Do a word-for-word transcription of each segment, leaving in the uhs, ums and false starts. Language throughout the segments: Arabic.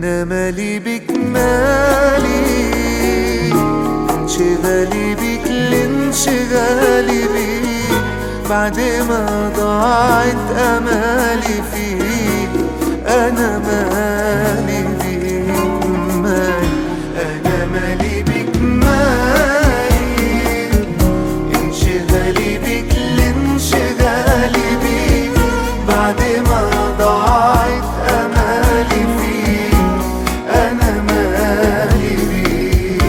أنا مالي بك مالي، انشغالي بك لانشغالي بيك، بعد ما ضاعت أمالي فيك. أنا مالي بك مالي، أنا مالي بك مالي، انشغالي بك لانشغالي بيك، بعد ما ضاعت أمالي فيك. أنا مالي بيك.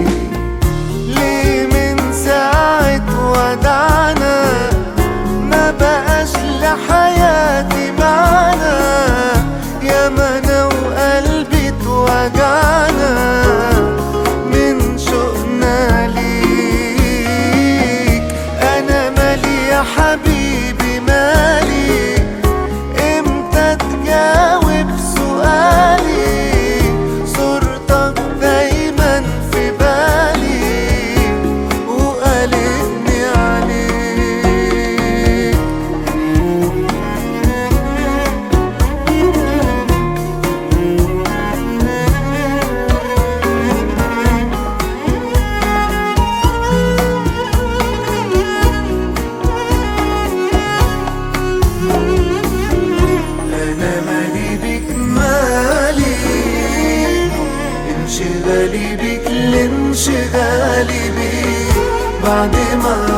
ليه من ساعة ودعنا ما بقاش لحياتي معنى، يا ما أنا وقلبي اتوجعنا من شوقنا ليك. أنا مالي يا حبيبي مالي، امتى تجاوب سؤالي؟ صورتك دايما في بالي وقلقني عليك. أنا مالي بك مالي، انشغالي بك لانشغالي بيك، بعد ما